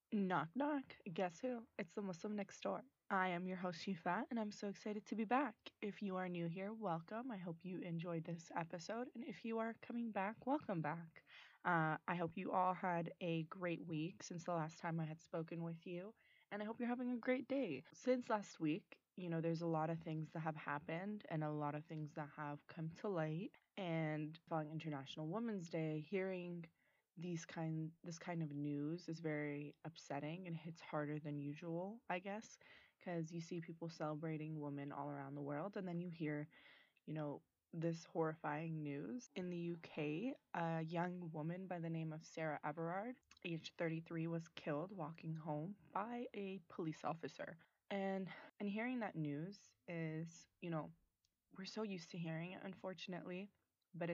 Knock knock. Guess who? It's the Muslim next door. I am your host Shifa, and I'm so excited to be back. If you are new here, welcome. I hope you enjoyed this episode, and if you are coming back, welcome back. I hope you all had a great week since the last time I had spoken with you, and I hope you're having a great day. Since last week, there's a lot of things that have happened and a lot of things that have come to light. And following International Women's Day, hearing this kind of news is very upsetting and hits harder than usual, I guess, because you see people celebrating women all around the world, and then you hear, you know, this horrifying news. In the UK, a young woman by the name of Sarah Everard, aged 33, was killed walking home by a police officer. And hearing that news is, we're so used to hearing it, unfortunately, but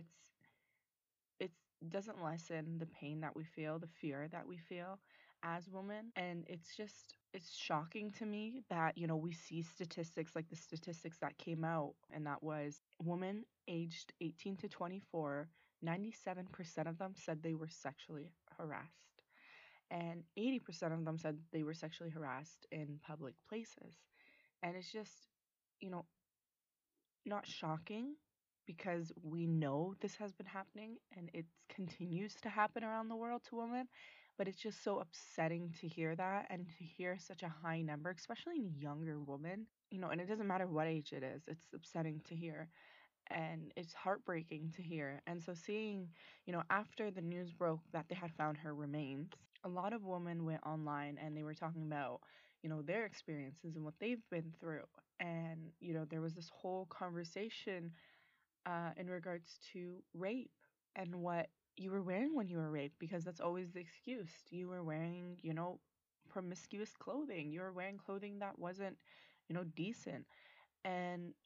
it doesn't lessen the pain that we feel, the fear that we feel as women. And it's shocking to me that, we see statistics like the statistics that came out, and that was women aged 18 to 24, 97% of them said they were sexually harassed. And 80% of them said they were sexually harassed in public places. And it's just, you know, not shocking because we know this has been happening and it continues to happen around the world to women, but it's just so upsetting to hear that and to hear such a high number, especially in younger women. And it doesn't matter what age it is, it's upsetting to hear and it's heartbreaking to hear. And so seeing, after the news broke that they had found her remains, a lot of women went online and they were talking about, their experiences and what they've been through. And, there was this whole conversation in regards to rape and what you were wearing when you were raped, because that's always the excuse. You were wearing, promiscuous clothing. You were wearing clothing that wasn't, decent. And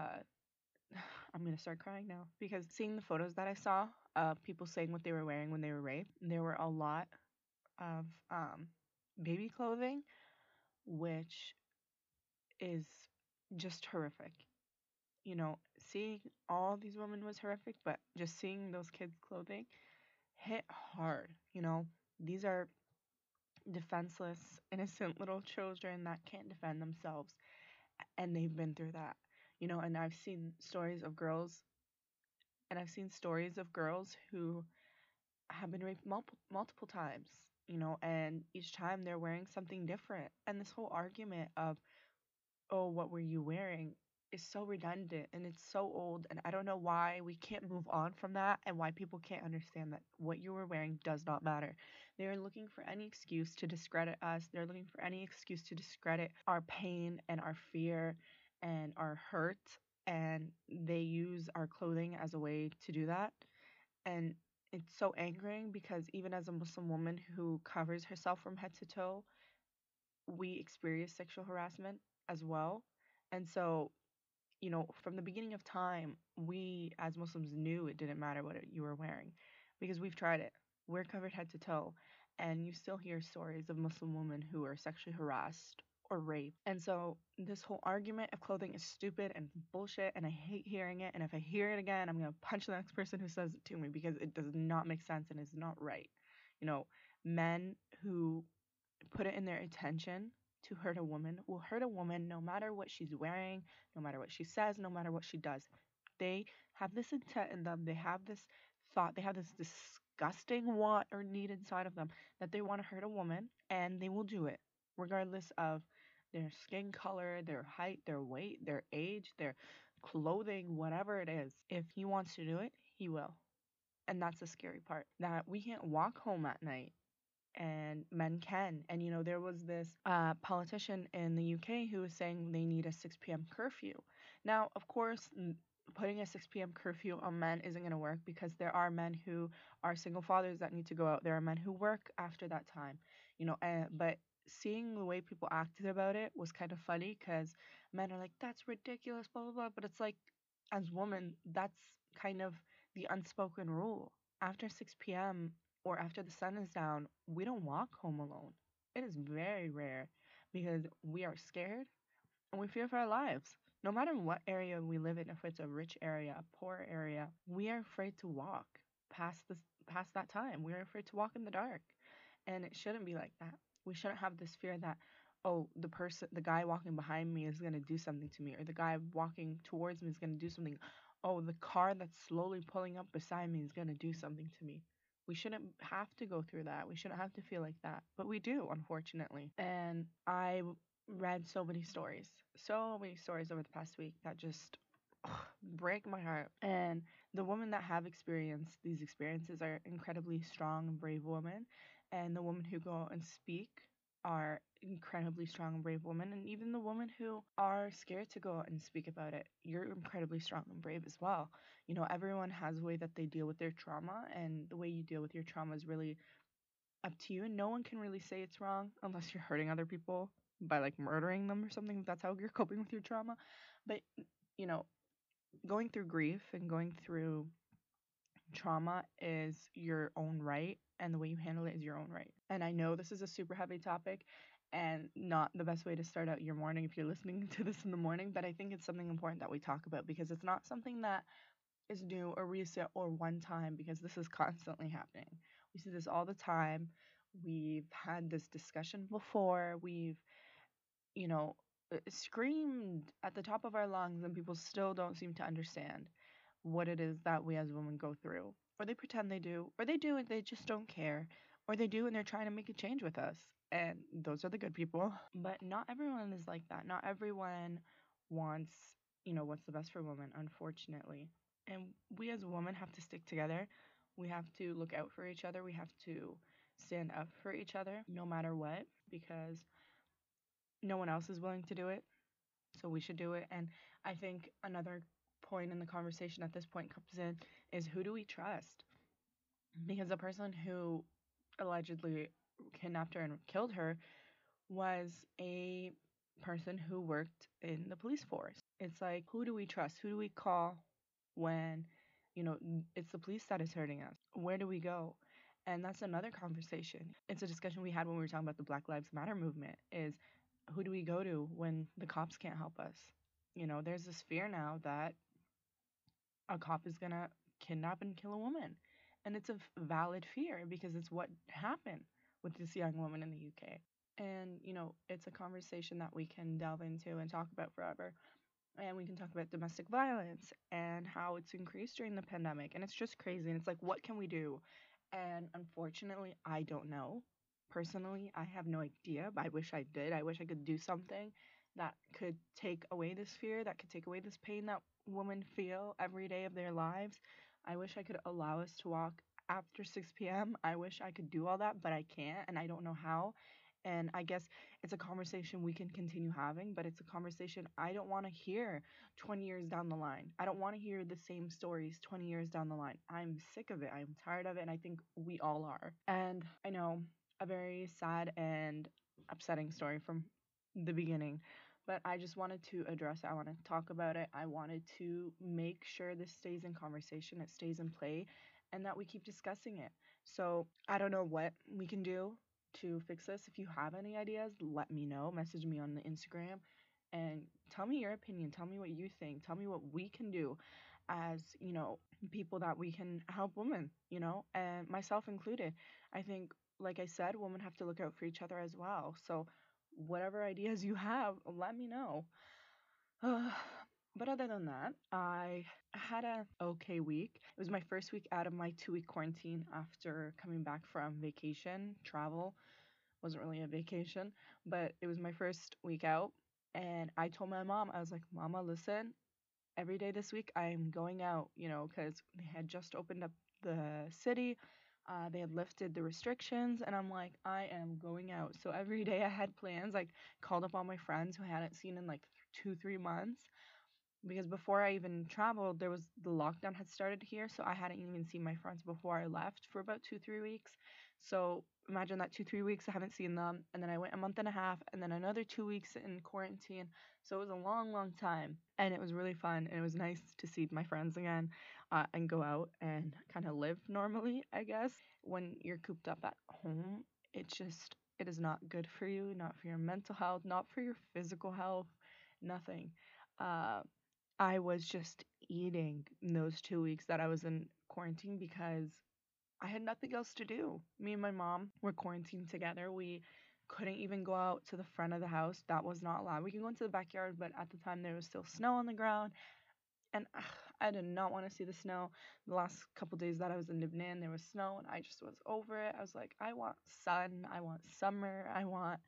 I'm gonna start crying now because seeing the photos that I saw of people saying what they were wearing when they were raped, there were a lot of baby clothing, which is just horrific. Seeing all these women was horrific, but just seeing those kids' clothing hit hard. These are defenseless, innocent little children that can't defend themselves, and they've been through that. And I've seen stories of girls who have been raped multiple times, and each time they're wearing something different. And this whole argument of, oh, what were you wearing, is so redundant and it's so old. And I don't know why we can't move on from that and why people can't understand that what you were wearing does not matter. They're looking for any excuse to discredit us, they're looking for any excuse to discredit our pain and our fear and our hurt. And they use our clothing as a way to do that. And it's so angering because even as a Muslim woman who covers herself from head to toe, we experience sexual harassment as well. And so, from the beginning of time, we as Muslims knew it didn't matter what you were wearing because we've tried it. We're covered head to toe, and you still hear stories of Muslim women who are sexually harassed or raped. And so, this whole argument of clothing is stupid and bullshit, and I hate hearing it. And if I hear it again, I'm going to punch the next person who says it to me because it does not make sense and is not right. Men who put it in their intention to hurt a woman will hurt a woman no matter what she's wearing, no matter what she says, no matter what she does. They have this intent in them, they have this thought, they have this disgusting want or need inside of them that they want to hurt a woman, and they will do it regardless of their skin color, their height, their weight, their age, their clothing, whatever it is. If he wants to do it, he will. And that's the scary part, that we can't walk home at night and men can. And there was this politician in the UK who was saying they need a 6 p.m. curfew. Now, of course, putting a 6 p.m. curfew on men isn't going to work because there are men who are single fathers that need to go out. There are men who work after that time, but seeing the way people acted about it was kind of funny because men are like, that's ridiculous, blah, blah, blah. But it's like, as women, that's kind of the unspoken rule. After 6 p.m., or after the sun is down, we don't walk home alone. It is very rare because we are scared and we fear for our lives. No matter what area we live in, if it's a rich area, a poor area, we are afraid to walk past that time. We are afraid to walk in the dark. And it shouldn't be like that. We shouldn't have this fear that, oh, the guy walking behind me is going to do something to me, or the guy walking towards me is going to do something. Oh, the car that's slowly pulling up beside me is going to do something to me. We shouldn't have to go through that. We shouldn't have to feel like that. But we do, unfortunately. And I read so many stories over the past week that just break my heart. And the women that have experienced these experiences are incredibly strong and brave women. And the women who go and speak are incredibly strong and brave women. And even the women who are scared to go and speak about it, you're incredibly strong and brave as well. You know, everyone has a way that they deal with their trauma, and the way you deal with your trauma is really up to you. And no one can really say it's wrong unless you're hurting other people by like murdering them or something. That's how you're coping with your trauma. But, you know, going through grief and going through trauma is your own right, and the way you handle it is your own right. And I know this is a super heavy topic and not the best way to start out your morning if you're listening to this in the morning, but I think it's something important that we talk about because it's not something that is new or recent or one time, because this is constantly happening. We see this all the time. We've had this discussion before. We've, you know, screamed at the top of our lungs, and people still don't seem to understand what it is that we as women go through. Or they pretend they do, or they do and they just don't care, or they do and they're trying to make a change with us. And those are the good people. But not everyone is like that. Not everyone wants, what's the best for women, unfortunately. And we as women have to stick together. We have to look out for each other. We have to stand up for each other no matter what, because no one else is willing to do it. So we should do it. And I think another point in the conversation at this point comes in is, who do we trust? Because the person who allegedly kidnapped her and killed her was a person who worked in the police force. It's like, who do we trust? Who do we call when, it's the police that is hurting us? Where do we go? And that's another conversation. It's a discussion we had when we were talking about the Black Lives Matter movement, is who do we go to when the cops can't help us? There's this fear now that a cop is going to kidnap and kill a woman. And it's a valid fear because it's what happened with this young woman in the UK. And, it's a conversation that we can delve into and talk about forever. And we can talk about domestic violence and how it's increased during the pandemic. And it's just crazy. And it's like, what can we do? And unfortunately, I don't know. Personally, I have no idea, but I wish I did. I wish I could do something that could take away this fear, that could take away this pain that women feel every day of their lives. I wish I could allow us to walk after 6 p.m. I wish I could do all that, but I can't, and I don't know how. And I guess it's a conversation we can continue having, but it's a conversation I don't want to hear 20 years down the line. I don't want to hear the same stories 20 years down the line. I'm sick of it. I'm tired of it. And I think we all are. And I know a very sad and upsetting story from the beginning, but I just wanted to address it. I want to talk about it. I wanted to make sure this stays in conversation, it stays in play, and that we keep discussing it. So I don't know what we can do to fix this. If you have any ideas, let me know. Message me on the Instagram and tell me your opinion. Tell me what you think. Tell me what we can do as, people that we can help women, and myself included. I think, like I said, women have to look out for each other as well. So whatever ideas you have, let me know. But other than that, I had a okay week. It was my first week out of my 2-week quarantine after coming back from vacation. Travel wasn't really a vacation, but it was my first week out. And I told my mom, I was like, Mama, listen, every day this week I'm going out, because they had just opened up the city. They had lifted the restrictions, and I'm like, I am going out. So every day I had plans. Like, called up all my friends who I hadn't seen in like 2-3 months, because before I even traveled, there was the lockdown had started here, so I hadn't even seen my friends before I left for about 2-3 weeks. So imagine that 2-3 weeks I haven't seen them, and then I went a month and a half, and then another 2 weeks in quarantine. So it was a long, long time, and it was really fun, and it was nice to see my friends again, and go out and kind of live normally. I guess when you're cooped up at home, it is not good for you, not for your mental health, not for your physical health, nothing. Uh, I was just eating in those 2 weeks that I was in quarantine because I had nothing else to do. Me and my mom were quarantined together. We couldn't even go out to the front of the house. That was not allowed. We can go into the backyard, but at the time there was still snow on the ground, and I did not want to see the snow. The last couple days that I was in Lebanon, there was snow, and I just was over it. I was like, I want sun, I want summer, I want,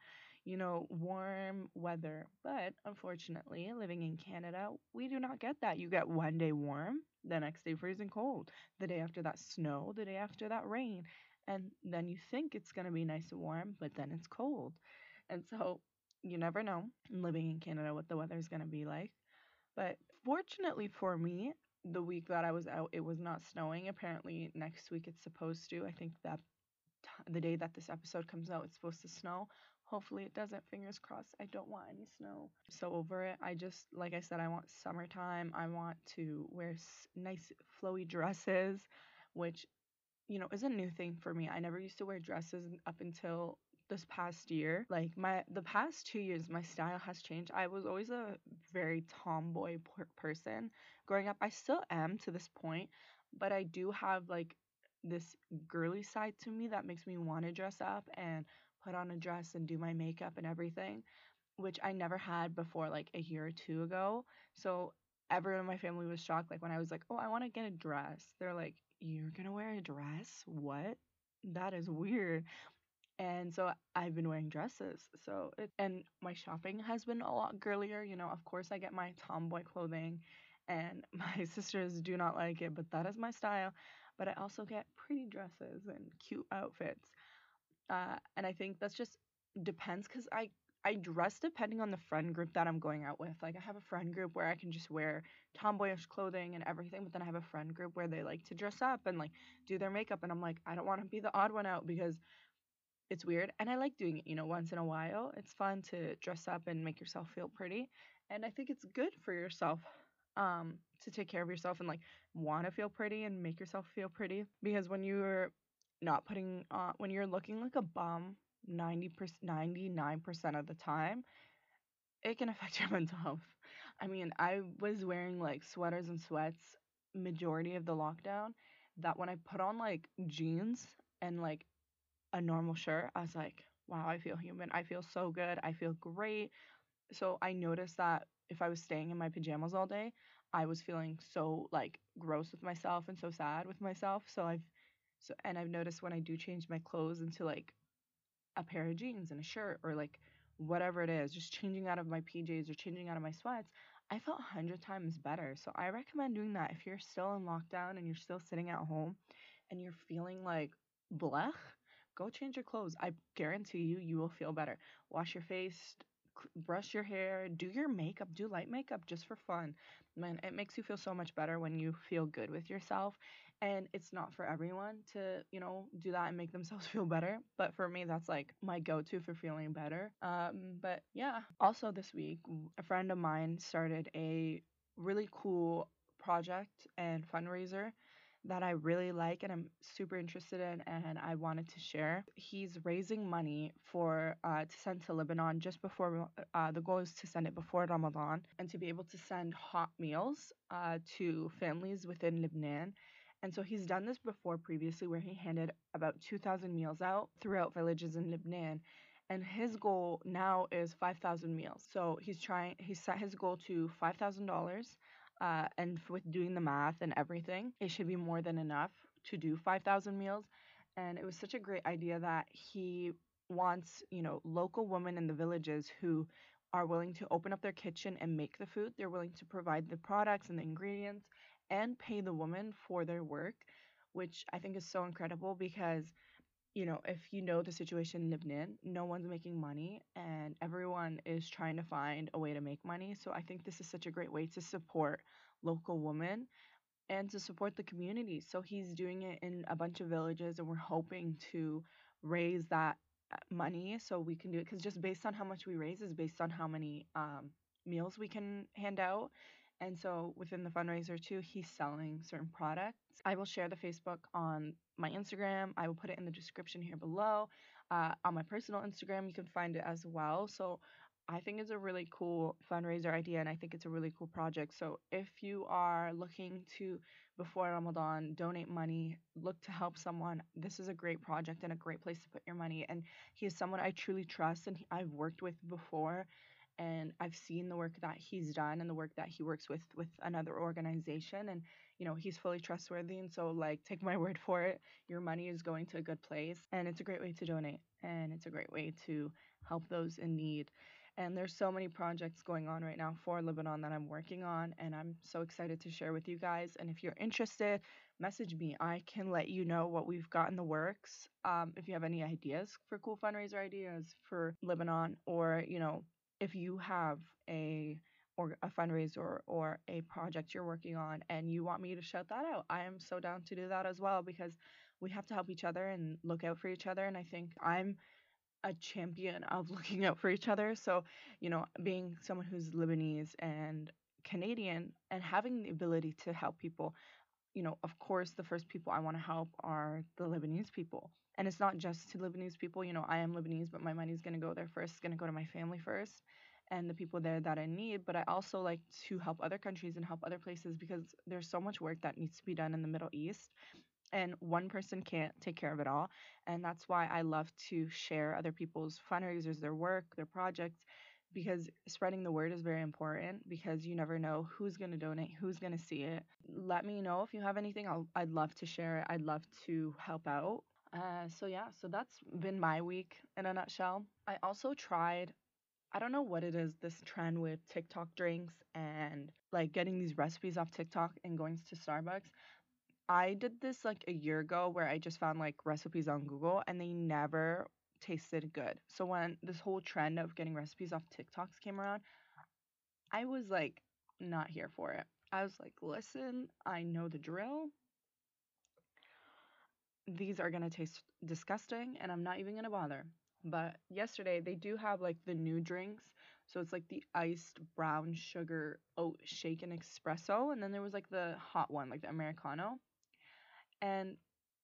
warm weather. But unfortunately, living in Canada, we do not get that. You get one day warm, the next day freezing cold, the day after that snow, the day after that rain. And then you think it's going to be nice and warm, but then it's cold. And so you never know living in Canada what the weather is going to be like. But fortunately for me, the week that I was out, it was not snowing. Apparently, next week it's supposed to. I think that the day that this episode comes out, it's supposed to snow. Hopefully, it doesn't. Fingers crossed. I don't want any snow. So over it. I just, like I said, I want summertime. I want to wear nice flowy dresses, which is a new thing for me. I never used to wear dresses up until this past year. Like the past 2 years, my style has changed. I was always a very tomboy person growing up. I still am to this point, but I do have like this girly side to me that makes me want to dress up and put on a dress and do my makeup and everything, which I never had before like a year or two ago. So everyone in my family was shocked. Like when I was like, "Oh, I want to get a dress." They're like, "You're gonna wear a dress? What? That is weird." And so I've been wearing dresses. And my shopping has been a lot girlier. Of course I get my tomboy clothing, and my sisters do not like it, but that is my style. But I also get pretty dresses and cute outfits. And I think that's just depends because I dress depending on the friend group that I'm going out with. Like I have a friend group where I can just wear tomboyish clothing and everything, but then I have a friend group where they like to dress up and like do their makeup, and I'm like, I don't want to be the odd one out because it's weird, and I like doing it, once in a while. It's fun to dress up and make yourself feel pretty, and I think it's good for yourself to take care of yourself and like want to feel pretty and make yourself feel pretty, because when you're not putting when you're looking like a bum 90% 99% of the time, it can affect your mental health. I mean, I was wearing like sweaters and sweats majority of the lockdown, that when I put on like jeans and like a normal shirt, I was like, wow, I feel human. I feel so good. I feel great. So I noticed that if I was staying in my pajamas all day, I was feeling so like gross with myself and so sad with myself. I've noticed when I do change my clothes into like a pair of jeans and a shirt or like whatever it is, just changing out of my PJs or changing out of my sweats, I felt 100 times better. So I recommend doing that if you're still in lockdown and you're still sitting at home and you're feeling like blech, go change your clothes. I guarantee you will feel better. Wash your face, brush your hair, do your makeup, do light makeup just for fun. Man, it makes you feel so much better when you feel good with yourself. And it's not for everyone to, do that and make themselves feel better. But for me, that's like my go to for feeling better. But yeah, also this week, a friend of mine started a really cool project and fundraiser that I really like and I'm super interested in and I wanted to share. He's raising money for to send to Lebanon just before the goal is to send it before Ramadan and to be able to send hot meals to families within Lebanon. And so he's done this before previously where he handed about 2,000 meals out throughout villages in Lebanon. And his goal now is 5,000 meals. So he set his goal to $5,000, and with doing the math and everything, it should be more than enough to do 5,000 meals. And it was such a great idea that he wants, local women in the villages who are willing to open up their kitchen and make the food. They're willing to provide the products and the ingredients and pay the women for their work, which I think is so incredible because if you know the situation in Lebanon, no one's making money and everyone is trying to find a way to make money. So I think this is such a great way to support local women and to support the community. So he's doing it in a bunch of villages and we're hoping to raise that money so we can do it, because just based on how much we raise is based on how many meals we can hand out. And so within the fundraiser too, he's selling certain products. I will share the Facebook on my Instagram. I will put it in the description here below. On my personal Instagram, you can find it as well. So I think it's a really cool fundraiser idea and I think it's a really cool project. So if you are looking to before Ramadan, donate money, look to help someone. This is a great project and a great place to put your money. And he is someone I truly trust and I've worked with before, and I've seen the work that he's done and the work that he works with another organization, and he's fully trustworthy. And so, like, take my word for it, your money is going to a good place, and it's a great way to donate, and it's a great way to help those in need. And there's so many projects going on right now for Lebanon that I'm working on, and I'm so excited to share with you guys. And if you're interested, message me. I can let you know what we've got in the works. If you have any ideas for cool fundraiser ideas for Lebanon, or if you have a or a fundraiser or a project you're working on and you want me to shout that out, I am so down to do that as well, because we have to help each other and look out for each other. And I think I'm a champion of looking out for each other. So, being someone who's Lebanese and Canadian and having the ability to help people, of course, the first people I want to help are the Lebanese people. And it's not just to Lebanese people. I am Lebanese, but my money's going to go there first. It's going to go to my family first and the people there that I need. But I also like to help other countries and help other places, because there's so much work that needs to be done in the Middle East. And one person can't take care of it all. And that's why I love to share other people's fundraisers, their work, their projects, because spreading the word is very important, because you never know who's going to donate, who's going to see it. Let me know if you have anything. I'd love to share it. I'd love to help out. So yeah, so that's been my week in a nutshell. I also tried, I don't know what it is, this trend with TikTok drinks and like getting these recipes off TikTok and going to Starbucks. I did this like a year ago where I just found like recipes on Google and they never tasted good. So when this whole trend of getting recipes off TikToks came around, I was like not here for it. I was like, listen, I know the drill. These are going to taste disgusting and I'm not even going to bother. But yesterday they do have like the new drinks. So it's like the iced brown sugar oat shaken espresso. And then there was like the hot one, like the Americano. And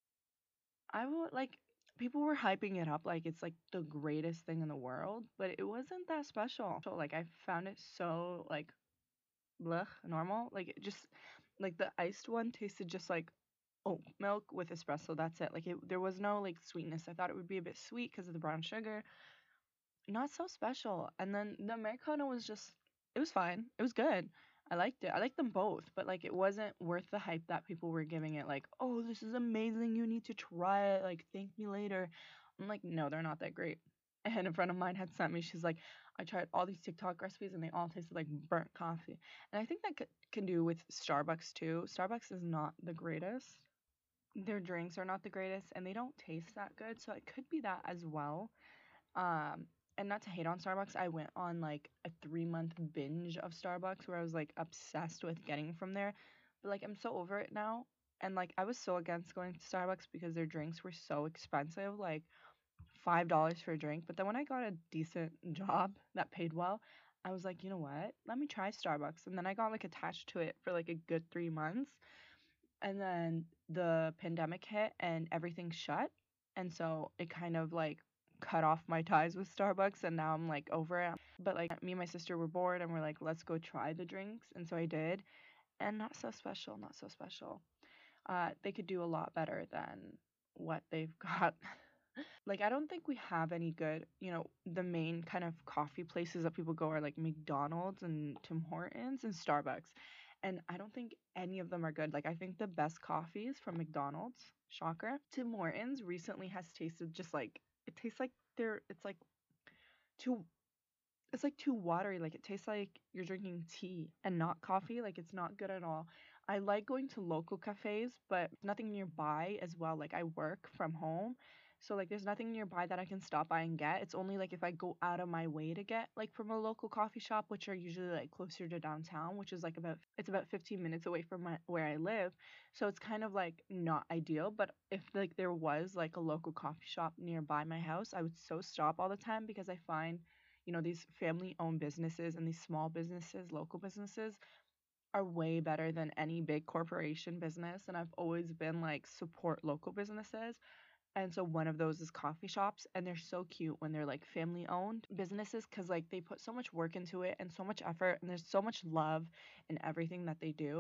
I would like, people were hyping it up like it's like the greatest thing in the world, but it wasn't that special. So like I found it so like blech, normal. Like it just, like the iced one tasted just like oat milk with espresso. That's it. Like there was no like sweetness. I thought it would be a bit sweet because of the brown sugar. Not so special. And then the Americano was just, it was fine. It was good. I liked it. I liked them both, but like it wasn't worth the hype that people were giving it. Like, oh, this is amazing. You need to try it. Like, thank me later. I'm like, no, they're not that great. And a friend of mine had sent me, she's like, I tried all these TikTok recipes and they all tasted like burnt coffee. And I think that can do with Starbucks too. Starbucks is not the greatest. Their drinks are not the greatest and they don't taste that good. So it could be that as well. Um, and not to hate on Starbucks, I went on like a 3-month binge of Starbucks where I was like obsessed with getting from there. But like I'm so over it now. And like I was so against going to Starbucks because their drinks were so expensive, like $5 for a drink. But then when I got a decent job that paid well, I was like, you know what? Let me try Starbucks. And then I got like attached to it for like a good 3 months. And then the pandemic hit and everything shut. And so it kind of like cut off my ties with Starbucks and now I'm like over it. But like me and my sister were bored and we're like, let's go try the drinks. And so I did. And not so special, not so special. They could do a lot better than what they've got. Like I don't think we have any good, the main kind of coffee places that people go are like McDonald's and Tim Hortons and Starbucks. And I don't think any of them are good. Like I think the best coffee is from McDonald's. Shocker. Tim Hortons recently has tasted just like, it tastes like too it's like too watery. Like it tastes like you're drinking tea and not coffee. Like it's not good at all. I like going to local cafes, but nothing nearby as well. Like I work from home. So like there's nothing nearby that I can stop by and get. It's only like if I go out of my way to get like from a local coffee shop, which are usually like closer to downtown, which is like about 15 minutes away from where I live. So it's kind of like not ideal, but if like there was like a local coffee shop nearby my house, I would so stop all the time, because I find these family owned businesses and these small businesses, local businesses, are way better than any big corporation business. And I've always been like, support local businesses. And so one of those is coffee shops. And they're so cute when they're like family owned businesses, because like they put so much work into it and so much effort. And there's so much love in everything that they do.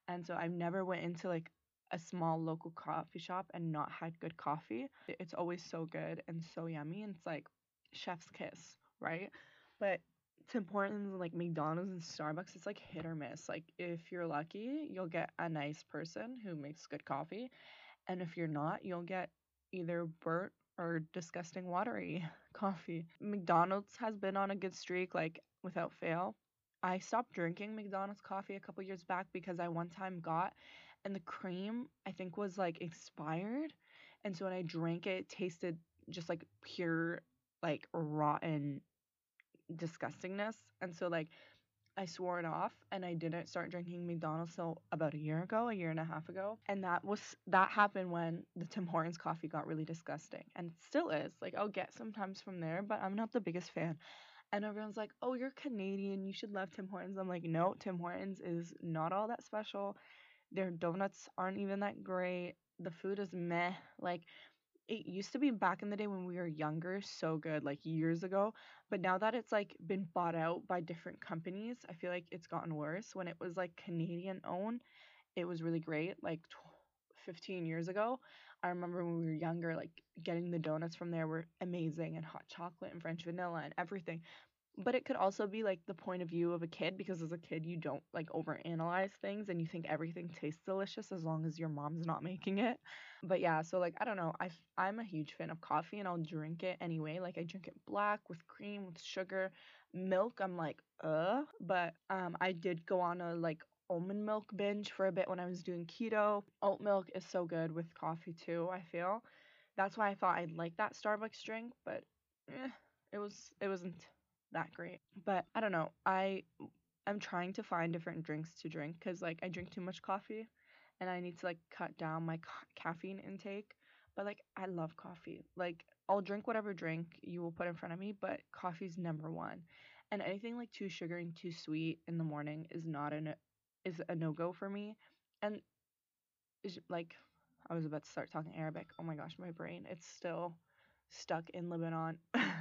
And so I've never went into like a small local coffee shop and not had good coffee. It's always so good and so yummy, and it's like chef's kiss, right? But Tim Hortons, like McDonald's and Starbucks, it's like hit or miss. Like if you're lucky, you'll get a nice person who makes good coffee, and if you're not, you'll get either burnt or disgusting watery coffee. McDonald's has been on a good streak, like without fail. I stopped drinking McDonald's coffee a couple years back because I one time got, and the cream I think was like expired. And so when I drank it, it tasted just like pure, like rotten disgustingness. And so like I swore it off and I didn't start drinking McDonald's till about a year ago, a year and a half ago. And that happened when the Tim Hortons coffee got really disgusting. And it still is. Like I'll get sometimes from there, but I'm not the biggest fan. And everyone's like, "Oh, you're Canadian. You should love Tim Hortons." I'm like, "No, Tim Hortons is not all that special. Their donuts aren't even that great. The food is meh. Like it used to be back in the day when we were younger, so good, like years ago. But now that it's like been bought out by different companies, I feel like it's gotten worse. When it was like Canadian owned, it was really great. Like 15 years ago, I remember when we were younger, like getting the donuts from there were amazing, and hot chocolate and French vanilla and everything. But it could also be like the point of view of a kid, because as a kid you don't like overanalyze things and you think everything tastes delicious as long as your mom's not making it. But yeah, so like I don't know, I'm a huge fan of coffee and I'll drink it anyway. Like I drink it black with cream with sugar. Milk I'm like but I did go on a like almond milk binge for a bit when I was doing keto. Oat milk is so good with coffee too, I feel. That's why I thought I'd like that Starbucks drink, but it wasn't that great. But I don't know. I'm trying to find different drinks to drink cuz like I drink too much coffee and I need to like cut down my caffeine intake. But like I love coffee. Like I'll drink whatever drink you will put in front of me, but coffee's number one. And anything like too sugary and too sweet in the morning is a no-go for me. And is like I was about to start talking Arabic. Oh my gosh, my brain. It's still stuck in Lebanon.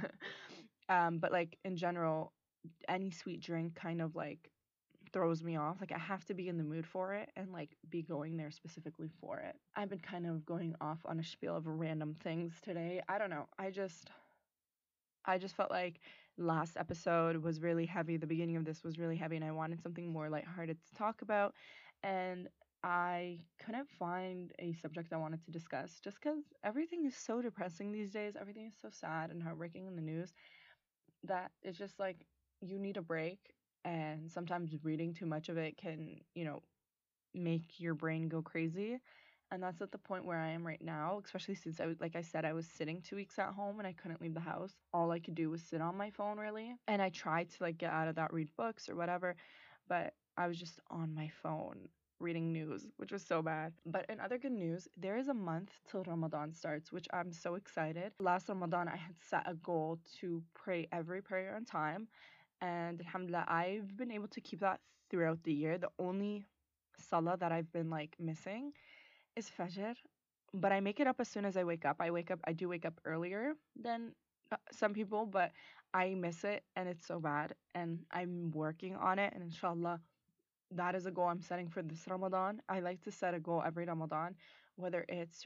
But like in general, any sweet drink kind of like throws me off. Like I have to be in the mood for it and like be going there specifically for it. I've been kind of going off on a spiel of random things today. I don't know. I just felt like last episode was really heavy. The beginning of this was really heavy, and I wanted something more lighthearted to talk about. And I couldn't find a subject I wanted to discuss just because everything is so depressing these days. Everything is so sad and heartbreaking in the news that it's just like you need a break. And sometimes reading too much of it can, make your brain go crazy. And that's at the point where I am right now, especially since like I said, I was sitting 2 weeks at home and I couldn't leave the house. All I could do was sit on my phone, really. And I tried to like get out of that, read books or whatever, but I was just on my phone reading news, which was so bad. But in other good news, there is a month till Ramadan starts, which I'm so excited. Last Ramadan, I had set a goal to pray every prayer on time. And alhamdulillah, I've been able to keep that throughout the year. The only salah that I've been like missing is Fajr, but I make it up as soon as I wake up. I do wake up earlier than some people, but I miss it and it's so bad. And I'm working on it, and inshallah, that is a goal I'm setting for this Ramadan. I like to set a goal every Ramadan, whether it's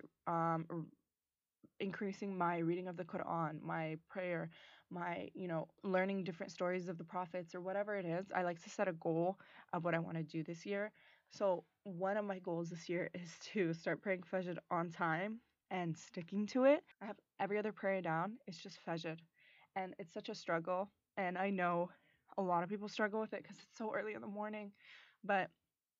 increasing my reading of the Quran, my prayer, my, learning different stories of the prophets or whatever it is. I like to set a goal of what I want to do this year. So, one of my goals this year is to start praying Fajr on time and sticking to it. I have every other prayer down, it's just Fajr. And it's such a struggle. And I know a lot of people struggle with it because it's so early in the morning. But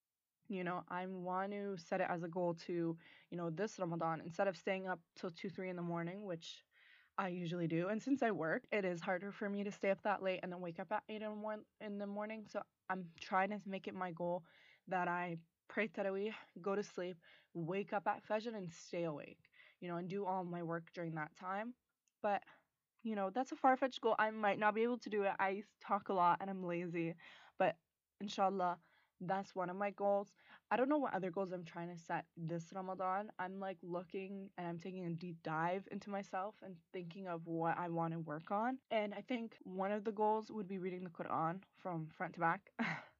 I want to set it as a goal to, this Ramadan, instead of staying up till 2, 3 in the morning, which I usually do. And since I work, it is harder for me to stay up that late and then wake up at 8 in the morning. So I'm trying to make it my goal that I pray Taraweeh, go to sleep, wake up at Fajr and stay awake, and do all my work during that time. But, that's a far-fetched goal. I might not be able to do it. I talk a lot and I'm lazy. But inshallah, that's one of my goals. I don't know what other goals I'm trying to set this Ramadan. I'm like looking and I'm taking a deep dive into myself and thinking of what I want to work on. And I think one of the goals would be reading the Quran from front to back.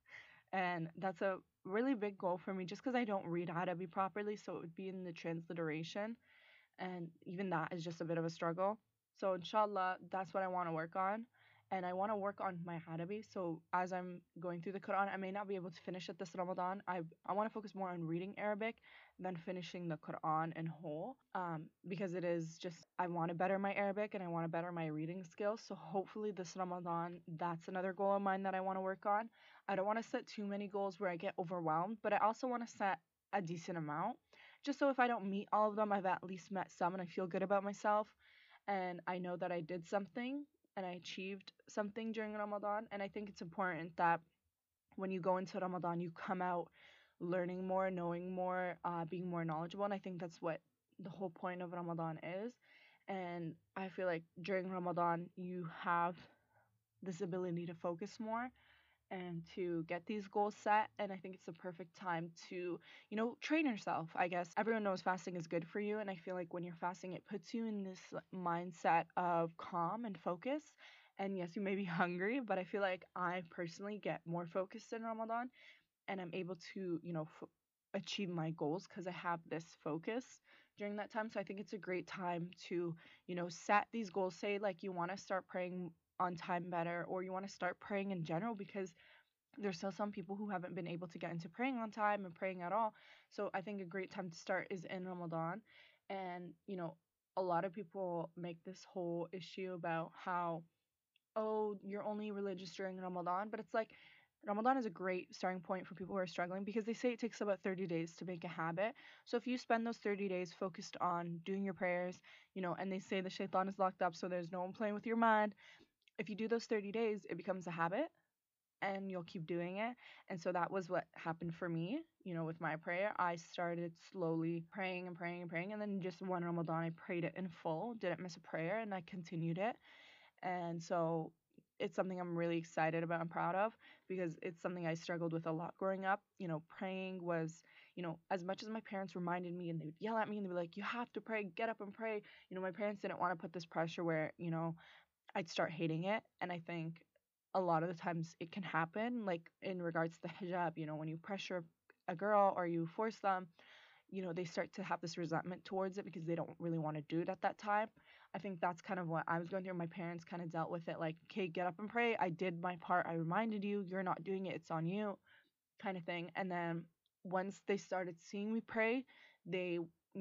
And that's a really big goal for me just because I don't read Arabic properly. So it would be in the transliteration. And even that is just a bit of a struggle. So inshallah, that's what I want to work on. And I want to work on my Arabic. So as I'm going through the Quran, I may not be able to finish it this Ramadan. I want to focus more on reading Arabic than finishing the Quran in whole. Because it is just I want to better my Arabic and I want to better my reading skills. So hopefully this Ramadan, that's another goal of mine that I want to work on. I don't want to set too many goals where I get overwhelmed, but I also want to set a decent amount just so if I don't meet all of them, I've at least met some and I feel good about myself. And I know that I did something and I achieved something during Ramadan. And I think it's important that when you go into Ramadan, you come out learning more, knowing more, being more knowledgeable. And I think that's what the whole point of Ramadan is. And I feel like during Ramadan, you have this ability to focus more and to get these goals set. And I think it's the perfect time to, train yourself. I guess everyone knows fasting is good for you. And I feel like when you're fasting, it puts you in this mindset of calm and focus. And yes, you may be hungry, but I feel like I personally get more focused in Ramadan and I'm able to, achieve my goals because I have this focus during that time. So I think it's a great time to, set these goals. Say, like, you want to start praying on time better or you want to start praying in general because there's still some people who haven't been able to get into praying on time and praying at all. So I think a great time to start is in Ramadan. And, a lot of people make this whole issue about how, oh, you're only religious during Ramadan. But it's like, Ramadan is a great starting point for people who are struggling because they say it takes about 30 days to make a habit. So if you spend those 30 days focused on doing your prayers, and they say the shaitan is locked up, so there's no one playing with your mind. If you do those 30 days, it becomes a habit and you'll keep doing it. And so that was what happened for me, with my prayer. I started slowly praying and praying and praying. And then just one Ramadan, I prayed it in full, didn't miss a prayer, and I continued it. And so it's something I'm really excited about and proud of because it's something I struggled with a lot growing up. Praying was, as much as my parents reminded me and they would yell at me and they'd be like, you have to pray, get up and pray. My parents didn't want to put this pressure where, I'd start hating it. And I think a lot of the times it can happen, like in regards to the hijab, when you pressure a girl or you force them, they start to have this resentment towards it because they don't really want to do it at that time. I think that's kind of what I was going through. My parents kind of dealt with it like, okay, get up and pray. I did my part. I reminded you, you're not doing it. It's on you, kind of thing. And then once they started seeing me pray, they,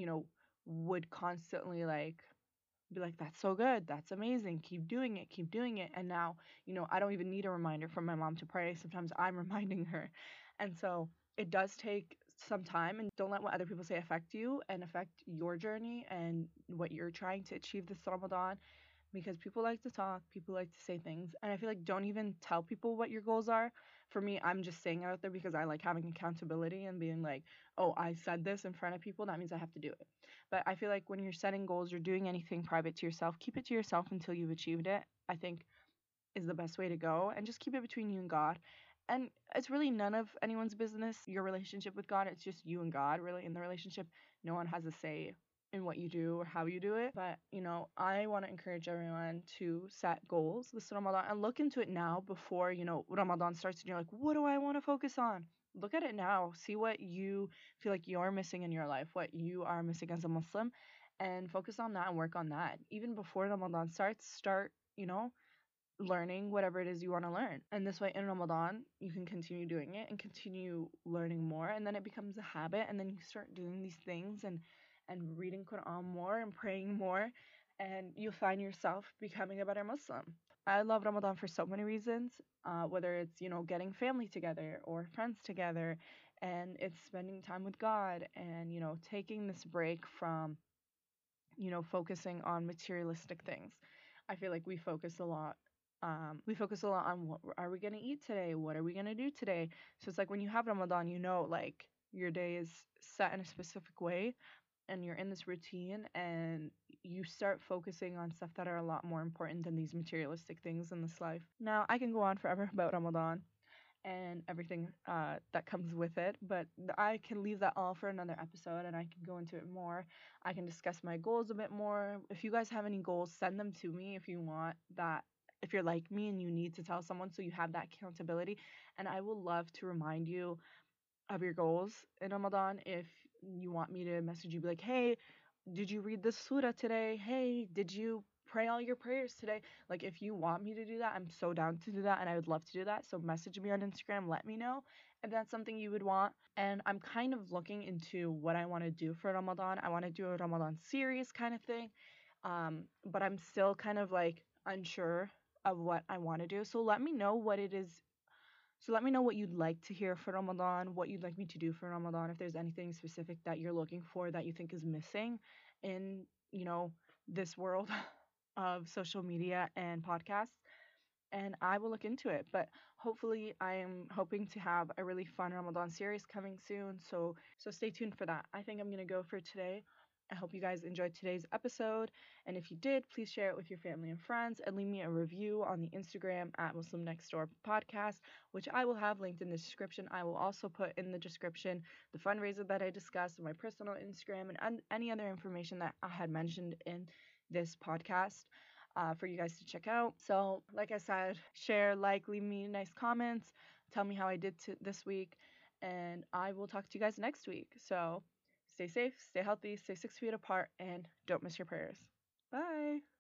would constantly like be like, that's so good, that's amazing, keep doing it, keep doing it. And now, I don't even need a reminder from my mom to pray. Sometimes I'm reminding her. And so it does take some time, and don't let what other people say affect you and affect your journey and what you're trying to achieve this Ramadan, because people like to talk, people like to say things, and I feel like don't even tell people what your goals are. For me, I'm just saying it out there because I like having accountability and being like, oh, I said this in front of people, that means I have to do it. But I feel like when you're setting goals or doing anything private to yourself, keep it to yourself until you've achieved it. I think is the best way to go, and just keep it between you and God. And it's really none of anyone's business, your relationship with God. It's just you and God, really, in the relationship. No one has a say in what you do or how you do it. But, I want to encourage everyone to set goals this Ramadan and look into it now before, Ramadan starts and you're like, what do I want to focus on? Look at it now. See what you feel like you're missing in your life, what you are missing as a Muslim, and focus on that and work on that. Even before Ramadan starts, start, learning whatever it is you want to learn. And this way, in Ramadan, you can continue doing it and continue learning more. And then it becomes a habit. And then you start doing these things and reading Quran more and praying more. And you find yourself becoming a better Muslim. I love Ramadan for so many reasons, whether it's, getting family together or friends together. And it's spending time with God and, taking this break from, focusing on materialistic things. I feel like we focus a lot on what are we gonna eat today? What are we gonna do today? So it's like when you have Ramadan, like your day is set in a specific way and you're in this routine and you start focusing on stuff that are a lot more important than these materialistic things in this life. Now, I can go on forever about Ramadan and everything that comes with it, but I can leave that all for another episode and I can go into it more. I can discuss my goals a bit more. If you guys have any goals, send them to me if you want that if you're like me and you need to tell someone so you have that accountability. And I will love to remind you of your goals in Ramadan. If you want me to message you, be like, hey, did you read this surah today? Hey, did you pray all your prayers today? Like, if you want me to do that, I'm so down to do that and I would love to do that. So, message me on Instagram, let me know if that's something you would want. And I'm kind of looking into what I want to do for Ramadan. I want to do a Ramadan series kind of thing. But I'm still kind of like unsure of what I want to do. So, let me know what it is. So let me know what you'd like to hear for Ramadan, what you'd like me to do for Ramadan, if there's anything specific that you're looking for that you think is missing in, you know, this world of social media and podcasts. And I will look into it. But hopefully I am hoping to have a really fun Ramadan series coming soon. So stay tuned for that. I think I'm gonna go for today. I hope you guys enjoyed today's episode. And if you did, please share it with your family and friends and leave me a review on the Instagram at Muslim Next Door Podcast, which I will have linked in the description. I will also put in the description the fundraiser that I discussed, my personal Instagram, and any other information that I had mentioned in this podcast. For you guys to check out. So, like I said, share, like, leave me nice comments, tell me how I did this week, and I will talk to you guys next week. So, stay safe, stay healthy, stay 6 feet apart, and don't miss your prayers. Bye.